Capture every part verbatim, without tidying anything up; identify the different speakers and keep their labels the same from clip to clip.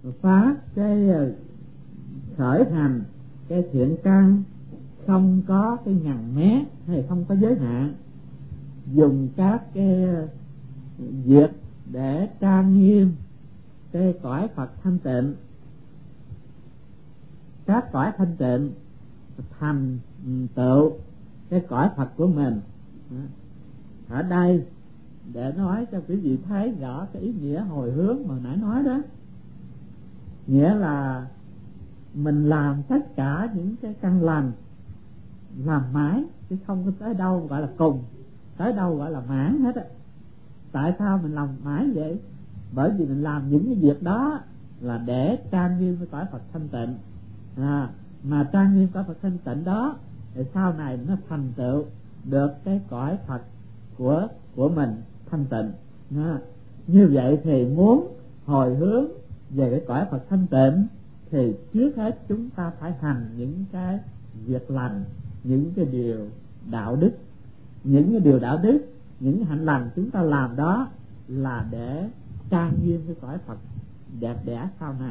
Speaker 1: phát cái khởi hành cái thiện căn không có cái ngần mé hay không có giới hạn, dùng các cái việc để trang nghiêm cái cõi Phật thanh tịnh, các cõi thanh tịnh thành tựu cái cõi Phật của mình. Ở đây để nói cho quý vị thấy rõ cái ý nghĩa hồi hướng mà nãy nói đó, nghĩa là mình làm tất cả những cái căn lành, làm mãi chứ không có tới đâu gọi là cùng, tới đâu gọi là mãn hết á. Tại sao mình làm mãi vậy? Bởi vì mình làm những cái việc đó là để trang nghiêm cái cõi Phật thanh tịnh, à, mà trang nghiêm cõi Phật thanh tịnh đó thì sau này nó thành tựu được cái cõi Phật của của mình thanh tịnh. À, như vậy thì muốn hồi hướng về cái cõi Phật thanh tịnh thì trước hết chúng ta phải hành những cái việc lành, những cái điều đạo đức. Những cái điều đạo đức, những hạnh lành chúng ta làm đó là để trang nghiêm cái cõi Phật đẹp đẽ sau này.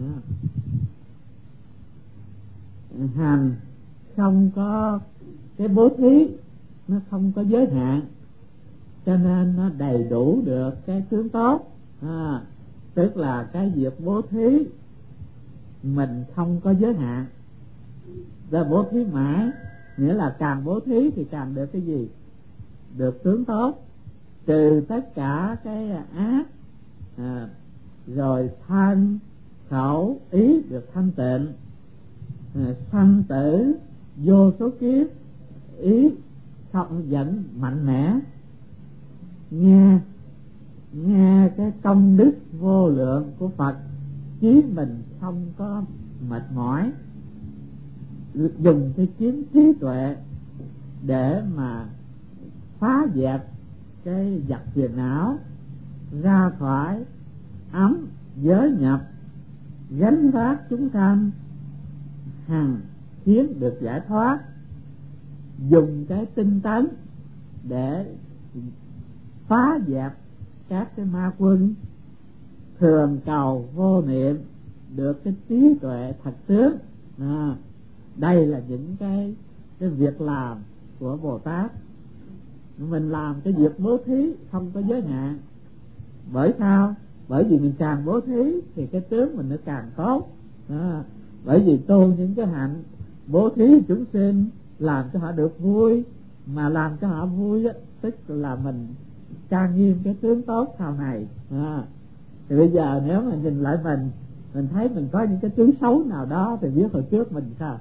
Speaker 1: Hành không có cái bố thí, nó không có giới hạn, cho nên nó đầy đủ được cái tướng tốt. À, tức là cái việc bố thí mình không có giới hạn, ra bố thí mãi, nghĩa là càng bố thí thì càng được cái gì? Được tướng tốt, trừ tất cả cái ác, à, rồi thân khẩu ý được thanh tịnh, à, sanh tử vô số kiếp, ý không dẫn mạnh mẽ, nghe nghe cái công đức vô lượng của Phật, chí mình không có mệt mỏi, dùng cái kiến trí tuệ để mà phá dẹp cái giặc phiền não, ra khỏi ấm giới nhập, gánh vác chúng sanh hằng khiến được giải thoát, dùng cái tinh tấn để phá dẹp các cái ma quân, thường cầu vô niệm được cái trí tuệ thật tướng. À, đây là những cái cái việc làm của Bồ Tát. Mình làm cái việc bố thí không có giới hạn. Bởi sao? Bởi vì mình càng bố thí thì cái tướng mình nó càng tốt. À, bởi vì tu những cái hạnh bố thí chúng sinh, làm cho họ được vui, mà làm cho họ vui á, tức là mình trang nghiêm cái tướng tốt sau này. À, thì bây giờ nếu mà nhìn lại mình, mình thấy mình có những cái tướng xấu nào đó thì biết hồi trước mình sao?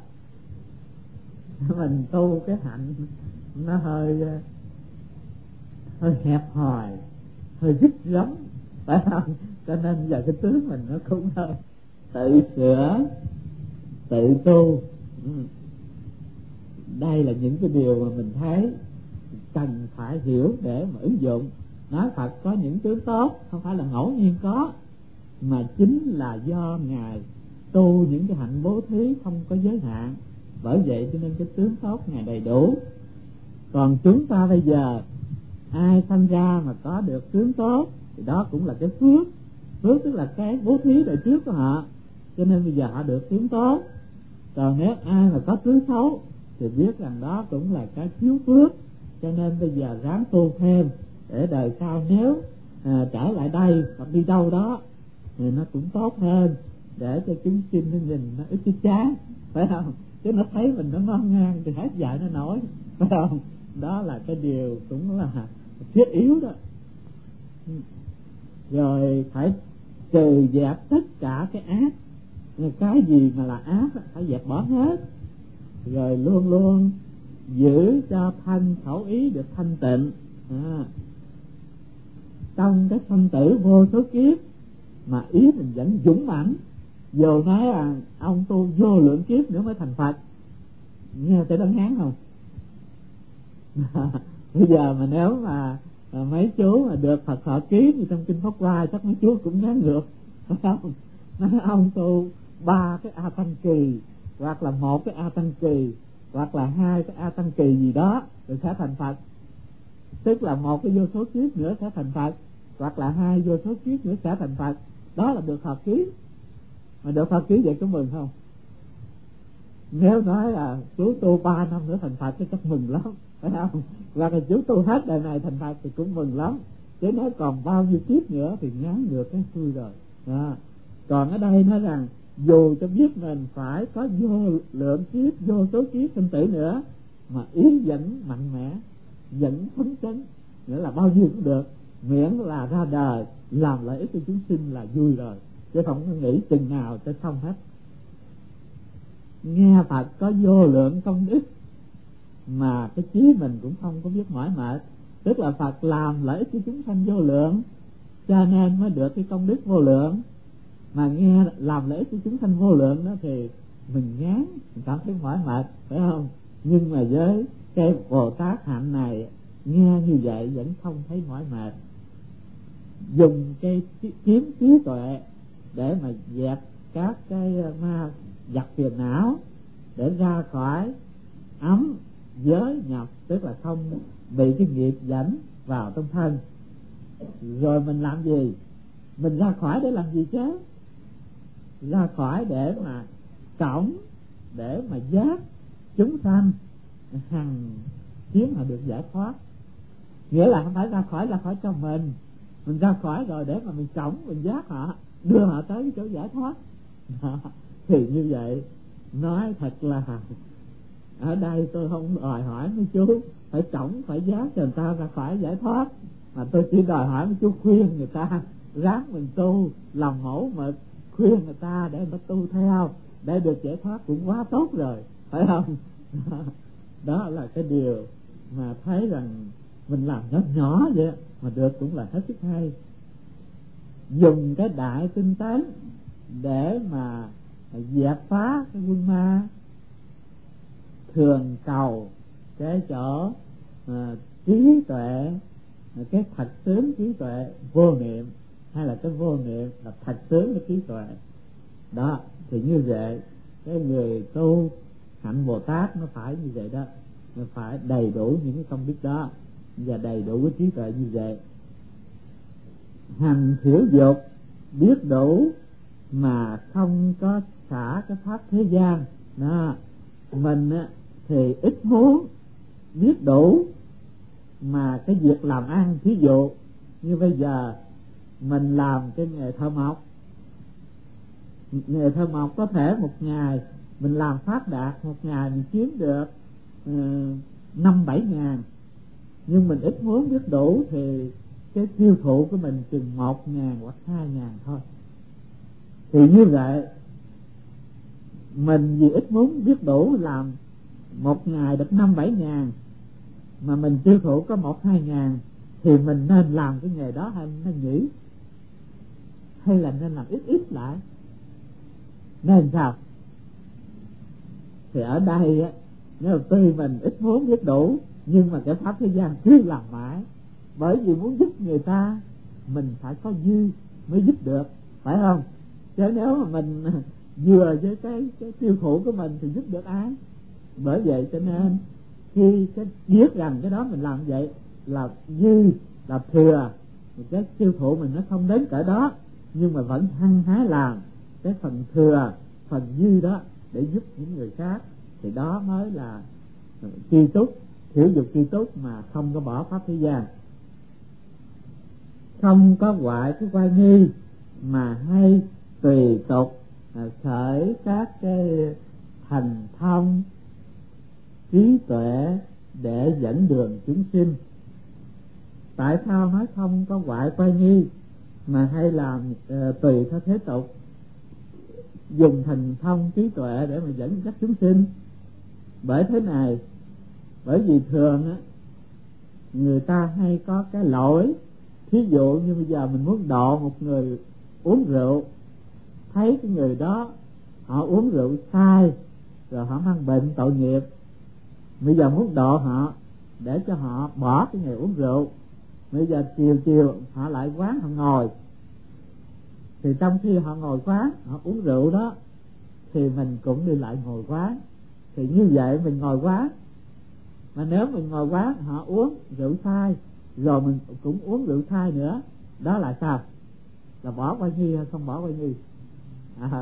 Speaker 1: Mình tu cái hạnh nó hơi hơi hẹp hòi, hơi dứt rống, phải không? Cho nên giờ cái tướng mình nó cũng hơi tự sửa, tự tu. Đây là những cái điều mà mình thấy cần phải hiểu để mà ứng dụng. Nói Phật có những tướng tốt không phải là ngẫu nhiên có, mà chính là do Ngài tu những cái hạnh bố thí không có giới hạn. Bởi vậy cho nên cái tướng tốt Ngài đầy đủ. Còn chúng ta bây giờ ai sanh ra mà có được tướng tốt thì đó cũng là cái phước. Phước tức là cái bố thí đời trước của họ, cho nên bây giờ họ được tướng tốt. Còn nếu ai mà có tướng xấu thì biết rằng đó cũng là cái thiếu phước, cho nên bây giờ ráng tu thêm để đời sau nếu à, trở lại đây hoặc đi đâu đó thì nó cũng tốt hơn, để cho chúng sinh nó nhìn nó ít cái chán, phải không? Chứ nó thấy mình nó ngon ngang thì hết dạy nó nổi, phải không? Đó là cái điều cũng là thiết yếu đó. Rồi phải trừ dẹp tất cả cái ác, cái gì mà là ác phải dẹp bỏ hết. Rồi luôn luôn giữ cho thân khẩu ý được thanh tịnh. À, trong cái sanh tử vô số kiếp mà ý mình vẫn dũng mãnh, dù nói là ông tu vô lượng kiếp nữa mới thành Phật, nghe tới đơn Hán không? Bây giờ mà nếu mà mấy chú mà được Phật thọ ký như trong kinh Pháp Hoa chắc mấy chú cũng ngán ngược, phải không? Nói ông tu ba cái A Tăng Kỳ, hoặc là một cái A Tăng Kỳ, hoặc là hai cái A Tăng Kỳ gì đó rồi sẽ thành Phật. Tức là một cái vô số kiếp nữa sẽ thành Phật, hoặc là hai vô số kiếp nữa sẽ thành Phật. Đó là được thọ ký. mà được Phật ký vậy có mừng không? Nếu nói là chú tu ba năm nữa thành Phật chắc mừng lắm, phải không? Hoặc là chú tu hết đời này thành Phật thì cũng mừng lắm. Chứ nói còn bao nhiêu kiếp nữa thì ngán ngược cái xuôi rồi. À, còn ở đây nói rằng dù cho biết mình phải có vô lượng kiếp, vô số kiếp sinh tử nữa, mà ý vẫn mạnh mẽ, vẫn phấn chấn, nghĩa là bao nhiêu cũng được, miễn là ra đời làm lợi ích cho chúng sinh là vui rồi, chứ không có nghĩ chừng nào cho xong hết. Nghe Phật có vô lượng công đức mà cái chí mình cũng không có biết mỏi mệt, tức là Phật làm lợi ích cho chúng sanh vô lượng, cho nên mới được cái công đức vô lượng. Mà nghe làm lợi ích cho chúng sanh vô lượng đó thì mình ngán, mình cảm thấy mỏi mệt, phải không? Nhưng mà với cái Bồ Tát hạnh này, nghe như vậy vẫn không thấy mỏi mệt. Dùng cái kiếm trí tuệ để mà dẹp các cái ma giặc phiền não, để ra khỏi ấm giới nhập, tức là không bị cái nghiệp dẫn vào trong thân. Rồi mình làm gì? Mình ra khỏi để làm gì chứ? Ra khỏi để mà cõng, để mà giác chúng sanh hằng khiến họ được giải thoát. Nghĩa là không phải ra khỏi là khỏi cho mình, mình ra khỏi rồi để mà mình cõng, mình giác họ, đưa họ tới cái chỗ giải thoát. Thì như vậy nói thật là ở đây tôi không đòi hỏi mấy chú phải cõng, phải giác cho người ta ra khỏi giải thoát, mà tôi chỉ đòi hỏi mấy chú khuyên người ta ráng mình tu, làm mẫu mực, khuyên người ta để người ta tu theo, để được giải thoát cũng quá tốt rồi, phải không? Đó là cái điều mà thấy rằng mình làm nhỏ nhỏ vậy mà được cũng là hết sức hay. Dùng cái đại tinh tấn để mà dẹp phá cái quân ma, thường cầu cái chỗ à, trí tuệ, cái thật tướng trí tuệ vô niệm, hay là cái vô niệm là thật tướng cái trí tuệ. Đó thì như vậy cái người tu hạnh Bồ Tát nó phải như vậy đó, nó phải đầy đủ những cái công đức đó và đầy đủ cái trí tuệ như vậy. Hành thiểu dục biết đủ mà không có xả cái pháp thế gian đó. Mình á, thì ít muốn biết đủ mà cái việc làm ăn, thí dụ như bây giờ mình làm cái nghề thợ mộc, nghề thợ mộc có thể một ngày mình làm phát đạt, một ngày mình kiếm được uh, năm bảy ngàn, nhưng mình ít muốn biết đủ thì cái tiêu thụ của mình chừng một ngàn hoặc hai ngàn thôi. Thì như vậy mình vì ít muốn biết đủ làm một ngày được năm bảy ngàn mà mình tiêu thụ có một hai ngàn, thì mình nên làm cái nghề đó hay nên nghỉ, hay là nên làm ít ít lại, nên sao? Thì ở đây á, nếu tuy mình ít muốn biết đủ nhưng mà cái pháp thế gian cứ làm mãi, bởi vì muốn giúp người ta mình phải có dư mới giúp được, phải không? Chứ nếu mà mình vừa với cái, cái tiêu thụ của mình thì giúp được ai? Bởi vậy cho nên khi cái biết rằng cái đó mình làm vậy là dư, là thừa, cái tiêu thụ mình nó không đến cỡ đó, nhưng mà vẫn hăng hái làm cái phần thừa, phần dư đó để giúp những người khác, thì đó mới là tri túc, thiểu dục tri túc mà không có bỏ pháp thế gian. Không có ngoại cái quay nghi mà hay tùy tục à, khởi các cái thành thông trí tuệ để dẫn đường chúng sinh. Tại sao nói không có ngoại quay nghi mà hay làm uh, tùy theo thế tục, dùng thành thông trí tuệ để mà dẫn dắt chúng sinh? Bởi thế này, bởi vì thường á, người ta hay có cái lỗi, thí dụ như bây giờ mình muốn độ một người uống rượu, thấy cái người đó họ uống rượu sai rồi họ mang bệnh tội nghiệp, bây giờ muốn độ họ để cho họ bỏ cái nghề uống rượu, bây giờ chiều chiều họ lại quán họ ngồi, thì trong khi họ ngồi quán họ uống rượu đó thì mình cũng đi lại ngồi quán, thì như vậy mình ngồi quán, mà nếu mình ngồi quán họ uống rượu sai rồi mình cũng uống rượu sai nữa, đó là sao? Là bỏ qua nghi hay không bỏ qua nghi? À,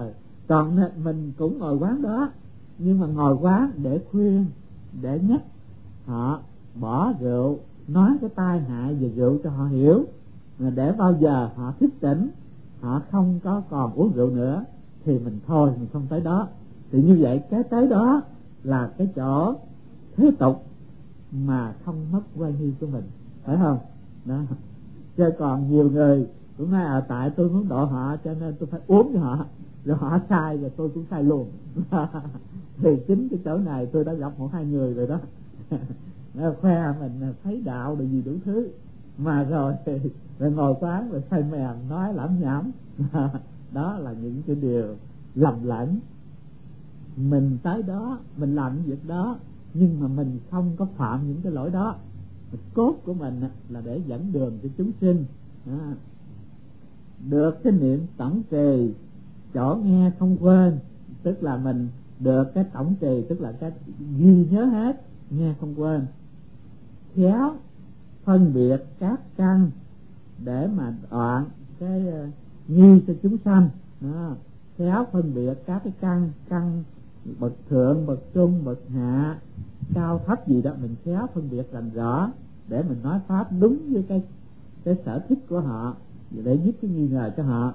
Speaker 1: Còn mình cũng ngồi quán đó, nhưng mà ngồi quán để khuyên, để nhắc họ bỏ rượu, nói cái tai hại về rượu cho họ hiểu, để bao giờ họ thức tỉnh, họ không có còn uống rượu nữa, thì mình thôi, mình không tới đó. Thì như vậy cái tới đó là cái chỗ thế tục mà không mất quan nghi của mình, phải không? Đó. Chứ còn nhiều người cũng nói à, tại tôi muốn độ họ cho nên tôi phải uống cho họ, rồi họ sai rồi tôi cũng sai luôn. Thì chính cái chỗ này tôi đã gặp một hai người rồi đó. Khoe mình thấy đạo được gì đủ thứ, mà rồi rồi ngồi quán rồi say mèm nói lẩm nhẩm. Đó là những cái điều lầm lẫn. Mình tới đó mình làm những việc đó, nhưng mà mình không có phạm những cái lỗi đó. Cốt của mình là để dẫn đường cho chúng sinh. À, được cái niệm tổng trì chỗ nghe không quên, tức là mình được cái tổng trì, tức là cái ghi nhớ hết, nghe không quên. Khéo phân biệt các căn để mà đoạn cái uh, nghi cho chúng sanh. À, khéo phân biệt các cái căn, căn bậc thượng, bậc trung, bậc hạ, cao thấp gì đó, mình khéo phân biệt rành rõ để mình nói pháp đúng với cái cái sở thích của họ, để giúp cái nghi ngờ cho họ.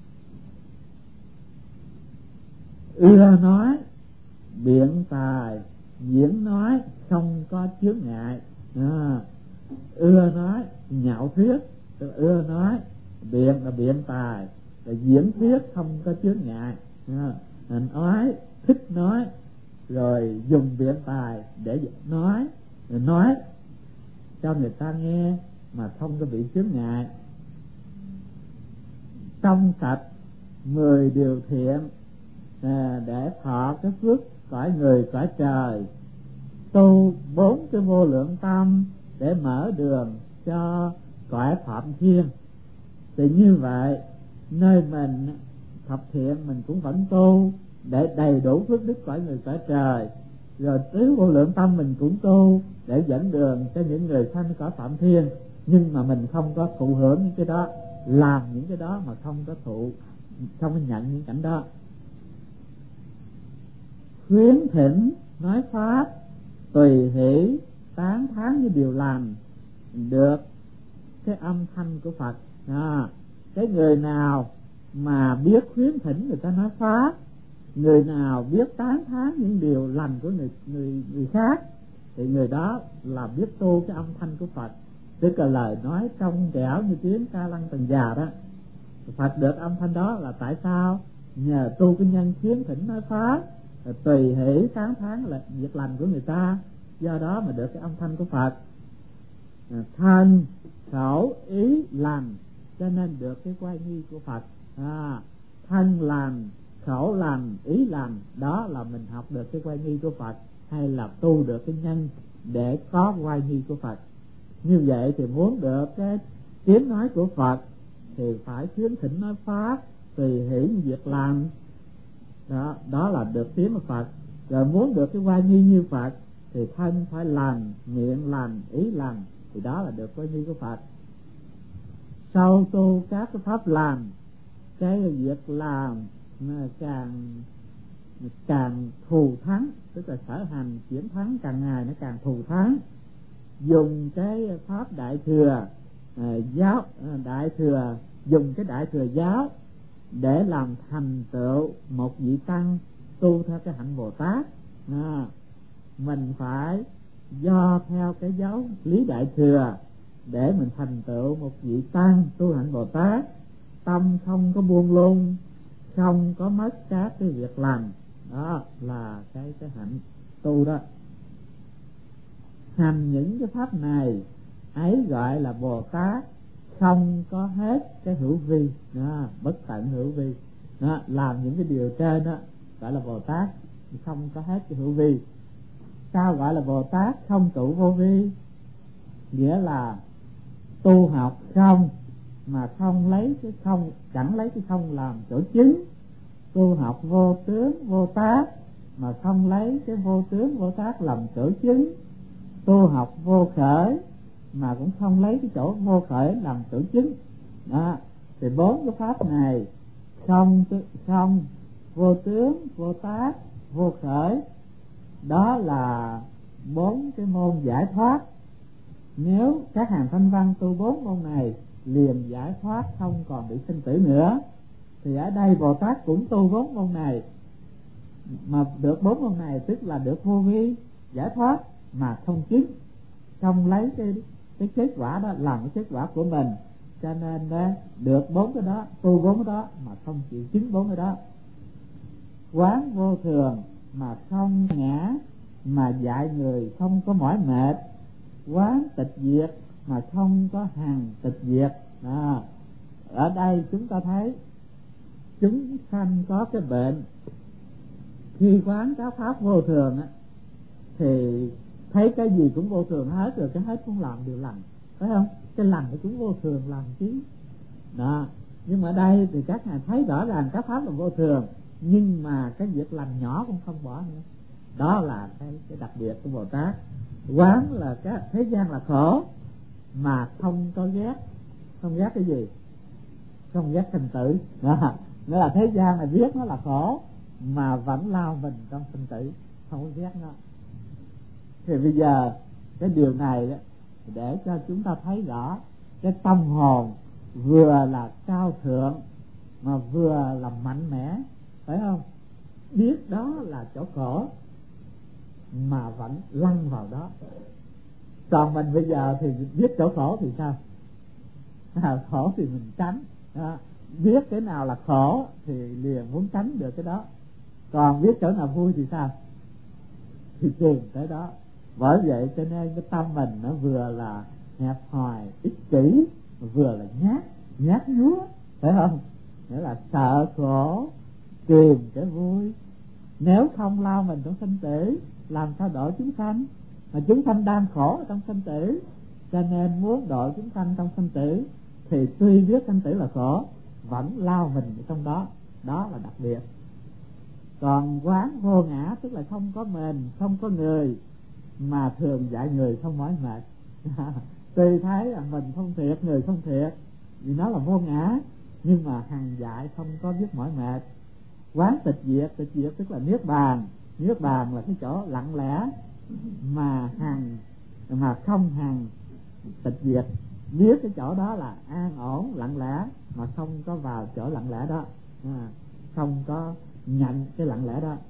Speaker 1: Ưa nói biện tài, diễn nói không có chướng ngại. À, ưa nói nhạo thuyết, ưa nói biện là biện tài, là diễn thuyết không có chướng ngại. À, nói thích nói, rồi dùng biện tài để nói, rồi nói cho người ta nghe mà không có bị chướng ngại. Trong sạch mười điều thiện, à, để thọ cái phước cõi người cõi trời, tu bốn cái vô lượng tâm để mở đường cho cõi phạm thiên. Thì như vậy nơi mình thập thiện mình cũng vẫn tu để đầy đủ phước đức cõi người cõi trời, rồi tứ vô lượng tâm mình cũng tu để dẫn đường cho những người sanh cõi phạm thiên. Nhưng mà mình không có thụ hưởng những cái đó, làm những cái đó mà không có thụ, không có nhận những cảnh đó. Khuyến thỉnh nói pháp, tùy hỷ tán thán như điều lành, được cái âm thanh của Phật. À, cái người nào mà biết khuyến thỉnh người ta nói pháp, người nào biết tán thán những điều lành của người người người khác, thì người đó là biết tu cái âm thanh của Phật, tức là lời nói trong trẻo như tiếng ca lăng tần già đó. Phật được âm thanh đó là tại sao? Nhờ tu cái nhân khuyến thỉnh nói pháp, tùy hỷ tán thán là việc lành của người ta, do đó mà được cái âm thanh của Phật. Thân khẩu ý lành, cho nên được cái quay nghi của Phật. À, thân lành, khẩu lành, ý lành, đó là mình học được cái quay nghi của Phật, hay là tu được cái nhân để có quay nghi của Phật. Như vậy thì muốn được cái tiếng nói của Phật thì phải khuyến thỉnh nói pháp, tùy hỷ việc làm. Đó, đó là được tiếng của Phật. Rồi muốn được cái quay nghi như Phật thì thân phải lành, miệng lành, ý lành, thì đó là được quay nghi của Phật. Sau tu các cái pháp lành, cái việc làm càng càng thù thắng, tức là sở hành chuyển thắng càng ngày nó càng thù thắng. Dùng cái pháp đại thừa à, giáo à, đại thừa dùng cái đại thừa giáo để làm thành tựu một vị tăng tu theo cái hạnh Bồ Tát. À, mình phải do theo cái giáo lý đại thừa để mình thành tựu một vị tăng tu hạnh Bồ Tát, tâm không có buông lung, không có mất các cái việc lành. Đó là cái cái hạnh tu đó. Hành những cái pháp này ấy gọi là Bồ Tát không có hết cái hữu vi, đó, bất tận hữu vi. Đó, làm những cái điều trên đó gọi là Bồ Tát không có hết cái hữu vi. Sao gọi là Bồ Tát không trụ vô vi? Nghĩa là tu học không mà không lấy cái không, chẳng lấy cái không làm chỗ chứng. Tu học vô tướng vô tác mà không lấy cái vô tướng vô tác làm chỗ chứng. Tu học vô khởi mà cũng không lấy cái chỗ vô khởi làm chỗ chứng. Đó, thì bốn cái pháp này không không vô tướng, vô tác, vô khởi. Đó là bốn cái môn giải thoát. Nếu các hàng thanh văn tu bốn môn này liền giải thoát, không còn bị sinh tử nữa, thì ở đây Bồ Tát cũng tu bốn môn này, mà được bốn môn này tức là được vô vi giải thoát mà không chứng, không lấy cái cái kết quả đó làm cái kết quả của mình. Cho nên đó, được bốn cái đó, tu bốn cái đó mà không chịu chứng bốn cái đó. Quán vô thường mà không ngã, mà dạy người không có mỏi mệt. Quán tịch diệt mà không có hằng tịch diệt. À, ở đây chúng ta thấy chúng sanh có cái bệnh, khi quán các pháp vô thường á, thì thấy cái gì cũng vô thường hết, rồi cái hết cũng làm điều lành, phải không? Cái lành thì cũng vô thường làm chứ. Đó. Nhưng mà ở đây thì các ngài thấy rõ ràng các pháp là vô thường, nhưng mà cái việc lành nhỏ cũng không bỏ nữa. Đó là cái, cái đặc biệt của Bồ Tát. Quán là cái thế gian là khổ mà không có ghét. Không ghét cái gì? Không ghét sinh tử. Đó. Nghĩa là thế gian này biết nó là khổ mà vẫn lao mình trong sinh tử, không có ghét nó. Thì bây giờ cái điều này để cho chúng ta thấy rõ cái tâm hồn vừa là cao thượng mà vừa là mạnh mẽ, phải không? Biết đó là chỗ khổ mà vẫn lăn vào đó. Còn mình bây giờ thì biết chỗ khổ thì sao? À, khổ thì mình tránh. À, biết cái nào là khổ thì liền muốn tránh được cái đó. Còn biết chỗ nào vui thì sao? Thì tìm tới đó. Bởi vậy cho nên cái tâm mình nó vừa là hẹp hòi, ích kỷ, vừa là nhát, nhát nhúa, phải không? Nghĩa là sợ khổ, tìm cái vui. Nếu không lao mình trong sinh tử, làm sao độ chúng sanh? Mà chúng sanh đang khổ trong sinh tử, cho nên muốn độ chúng sanh trong sinh tử thì tuy biết sinh tử là khổ, vẫn lao mình trong đó. Đó là đặc biệt. Còn quán vô ngã tức là không có mình, không có người, mà thường dạy người không mỏi mệt. Tuy thấy là mình không thiệt, người không thiệt, vì nó là vô ngã, nhưng mà hằng dạy không có biết mỏi mệt. Quán tịch diệt, tịch diệt tức là niết bàn. Niết bàn là cái chỗ lặng lẽ mà hằng mà không hằng tịch diệt. Biết cái chỗ đó là an ổn lặng lẽ mà không có vào chỗ lặng lẽ đó, à, không có nhận cái lặng lẽ đó.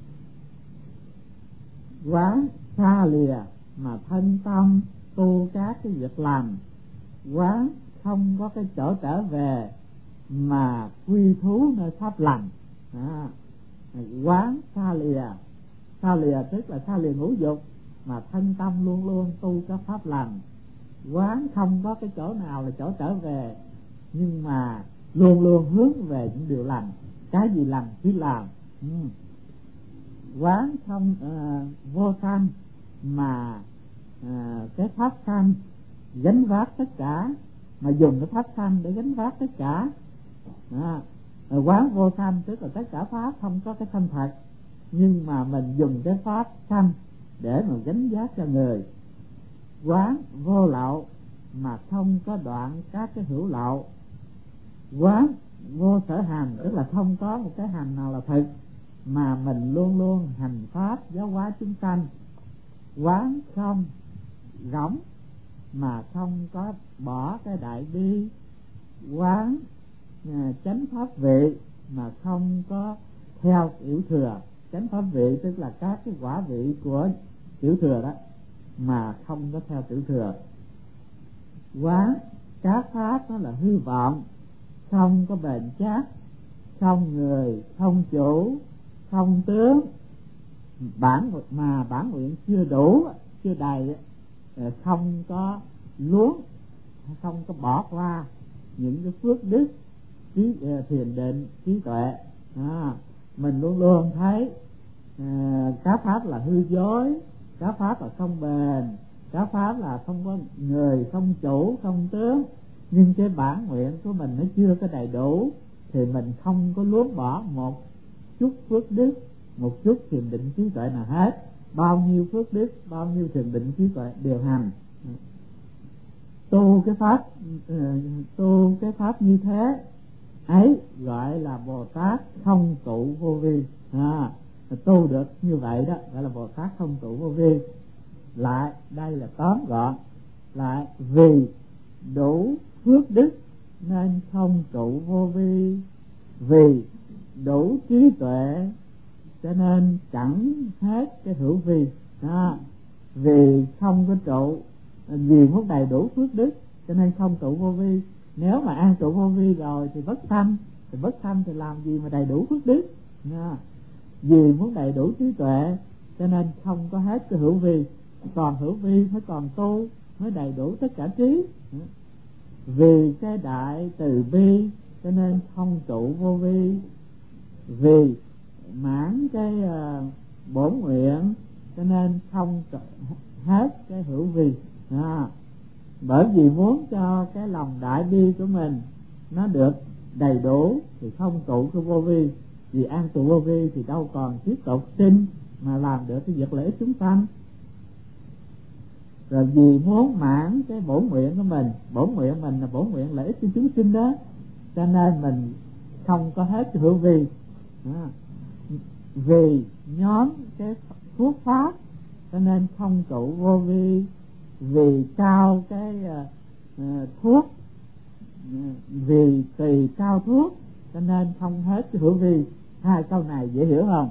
Speaker 1: Quán xa lìa mà thân tâm tu các cái việc làm. Quán không có cái chỗ trở về mà quy thú nơi pháp lành. À, quán xa lìa, xa lìa tức là xa lìa ngũ dục mà thân tâm luôn luôn tu các pháp lành. Quán không có cái chỗ nào là chỗ trở về, nhưng mà luôn luôn hướng về những điều lành. Cái gì lành cứ làm. ừ. Quán không uh, vô sanh mà uh, cái pháp sanh gánh vác tất cả, mà dùng cái pháp sanh để gánh vác tất cả. À, quán vô sanh tức là tất cả pháp không có cái sanh thật, nhưng mà mình dùng cái pháp sanh để mà gánh vác cho người. Quán vô lậu mà không có đoạn các cái hữu lậu. Quán vô sở hành tức là không có một cái hành nào là thực, mà mình luôn luôn hành pháp giáo hóa chúng sanh. Quán không rỗng mà không có bỏ cái đại bi. Quán à, chánh pháp vị mà không có theo tiểu thừa. Chánh pháp vị tức là các cái quả vị của tiểu thừa đó, mà không có theo tiểu thừa. Quán các pháp đó là hư vọng, không có bền chắc, không người, không chủ, không tướng, bản mà bản nguyện chưa đủ, chưa đầy, không có luống, không có bỏ qua những cái phước đức, trí thiền định, trí tuệ. À, mình luôn luôn thấy à, các pháp là hư dối, các pháp là không bền, các pháp là không có người, không chủ, không tướng. Nhưng cái bản nguyện của mình nó chưa có đầy đủ, thì mình không có luống bỏ một chút phước đức, một chút thiền định trí tuệ nào hết. Bao nhiêu phước đức, bao nhiêu thiền định trí tuệ điều hành. Tu cái pháp tu cái pháp như thế ấy gọi là Bồ Tát không tụ vô vi. tu được như vậy đó gọi là Bồ Tát không trụ vô vi. Lại đây là tóm gọn lại, vì đủ phước đức nên không trụ vô vi, vì đủ trí tuệ cho nên chẳng hết cái hữu vi đó. Vì không có trụ, vì muốn đầy đủ phước đức cho nên không trụ vô vi. Nếu mà an trụ vô vi rồi thì bất sanh, thì bất sanh thì làm gì mà đầy đủ phước đức đó. Vì muốn đầy đủ trí tuệ cho nên không có hết cái hữu vi, còn hữu vi mới còn tu, mới đầy đủ tất cả trí. Vì cái đại từ bi cho nên không trụ vô vi, vì mãn cái uh, bổn nguyện cho nên không hết cái hữu vi à. Bởi vì muốn cho cái lòng đại bi của mình nó được đầy đủ thì không trụ cái vô vi. Vì an trụ vô vi thì đâu còn tiếp tục sinh mà làm được cái việc lợi ích chúng sanh. Rồi vì muốn mãn cái bổn nguyện của mình, bổn nguyện mình là bổn nguyện lợi ích cho chúng sinh đó, cho nên mình không có hết cái hữu vi à. Vì nhóm cái thuốc pháp cho nên không trụ vô vi, vì cao cái uh, thuốc, vì tùy cao thuốc cho nên không hết cái hữu vi. Hai câu này dễ hiểu không?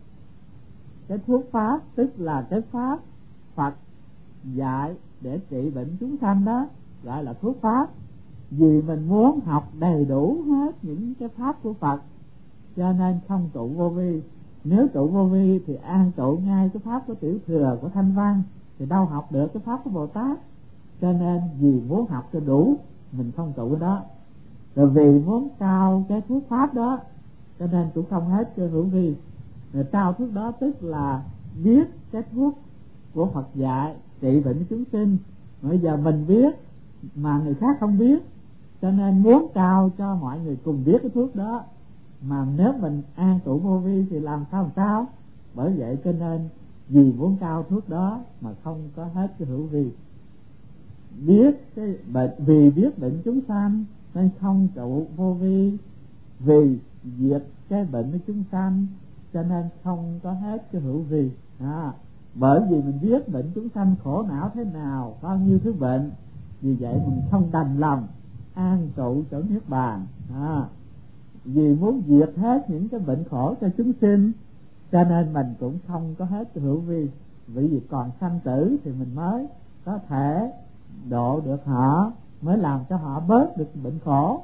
Speaker 1: Cái thuốc pháp tức là cái pháp Phật dạy để trị bệnh chúng sanh đó gọi là thuốc pháp. Vì mình muốn học đầy đủ hết những cái pháp của Phật cho nên không trụ vô vi. Nếu trụ vô vi thì an trụ ngay cái pháp của Tiểu Thừa, của Thanh Văn, thì đâu học được cái pháp của Bồ Tát. Cho nên vì muốn học cho đủ mình không trụ cái đó. Rồi vì muốn cao cái thuốc pháp đó cho nên cũng không hết cái hữu vi. Rồi cao thuốc đó tức là biết cái thuốc của Phật dạy trị bệnh chúng sinh. Bây giờ mình biết mà người khác không biết, cho nên muốn cao cho mọi người cùng biết cái thuốc đó. Mà nếu mình an trụ vô vi thì làm sao làm sao? Bởi vậy cho nên vì muốn cao thuốc đó mà không có hết cái hữu vi. Biết cái bệnh, vì biết bệnh chúng sanh nên không trụ vô vi, vì diệt cái bệnh của chúng sanh cho nên không có hết cái hữu vi à. Bởi vì mình biết bệnh chúng sanh khổ não thế nào, bao nhiêu thứ bệnh, vì vậy mình không đành lòng an trụ chỗ niết bàn à. Vì muốn diệt hết những cái bệnh khổ cho chúng sinh cho nên mình cũng không có hết cái hữu vi. Bởi vì còn sanh tử thì mình mới có thể độ được họ, mới làm cho họ bớt được bệnh khổ.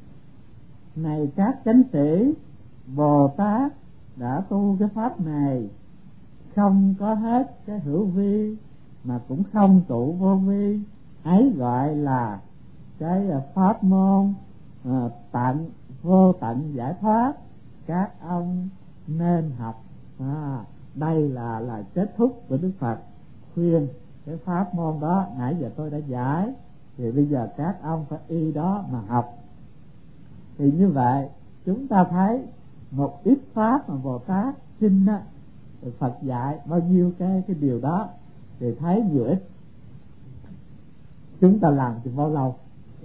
Speaker 1: Này các chánh sĩ, Bồ Tát đã tu cái pháp này không có hết cái hữu vi mà cũng không trụ vô vi, ấy gọi là cái pháp môn à, tận vô tận giải thoát, các ông nên học à. Đây là là kết thúc của Đức Phật khuyên cái pháp môn đó nãy giờ tôi đã giải, thì bây giờ các ông phải y đó mà học. Thì như vậy chúng ta thấy một ít pháp mà Bồ Tát xin á, Phật dạy bao nhiêu cái cái điều đó thì thấy nhiều ít. Chúng ta làm thì bao lâu?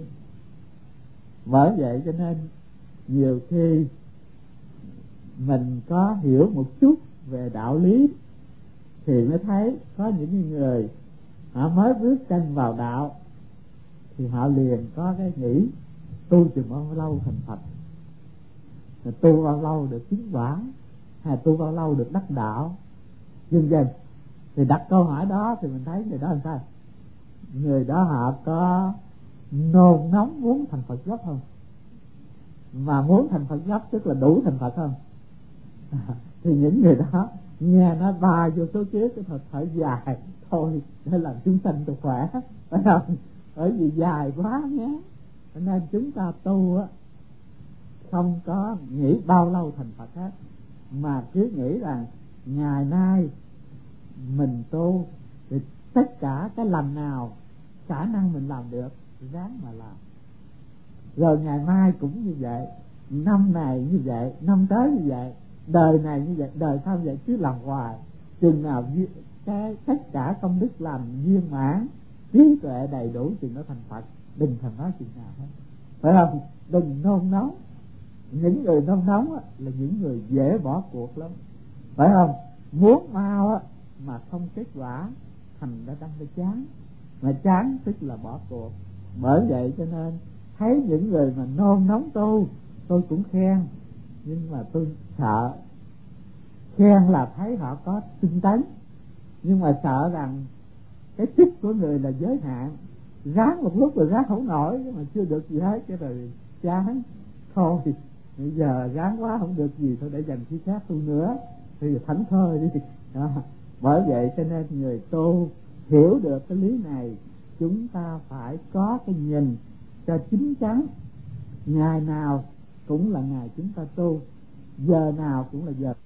Speaker 1: Bởi vậy cho nên nhiều khi mình có hiểu một chút về đạo lý thì mới thấy có những người họ mới bước chân vào đạo thì họ liền có cái nghĩ tu chừng bao lâu thành Phật, rồi tu bao lâu được chứng quả, hay tu bao lâu được đắc đạo, vân vân. Thì đặt câu hỏi đó thì mình thấy người đó làm sao? Người đó họ có nôn nóng muốn thành Phật gấp không? Mà muốn thành Phật gấp tức là đủ thành Phật không? À, thì những người đó nghe nó ba vô số kiếp cái thật thở dài thôi để làm chúng sanh cho khỏe, phải không? Bởi vì dài quá nhé, nên chúng ta tu á không có nghĩ bao lâu thành Phật hết, mà cứ nghĩ rằng ngày nay mình tu thì tất cả cái lành nào khả năng mình làm được ráng mà làm, rồi ngày mai cũng như vậy, năm này như vậy, năm tới như vậy, đời này như vậy, đời sau như vậy, cứ làm hoài. Chừng nào cái tất cả công đức làm viên mãn, trí tuệ đầy đủ, chừng đó thành Phật. Đừng thèm nói chừng nào hết, phải không? Đừng nôn nóng. Những người nôn nóng là những người dễ bỏ cuộc lắm. phải không? Muốn mau á mà không kết quả, thành ra đâm ra chán, mà chán tức là bỏ cuộc. Bởi vậy cho nên thấy những người mà nôn nóng tu, tôi cũng khen, nhưng mà tôi sợ. Khen là thấy họ có tinh tấn, nhưng mà sợ rằng cái sức của người là giới hạn, ráng một lúc rồi ráng không nổi, nhưng mà chưa được gì hết, cái rồi chán thôi. Bây giờ ráng quá không được gì, thôi để dành khi khác tu nữa, thì thảnh thơi đi. Đó. Bởi vậy cho nên người tu hiểu được cái lý này, chúng ta phải có cái nhìn cho chín chắn. Ngày nào cũng là ngày chúng ta tu, giờ nào cũng là giờ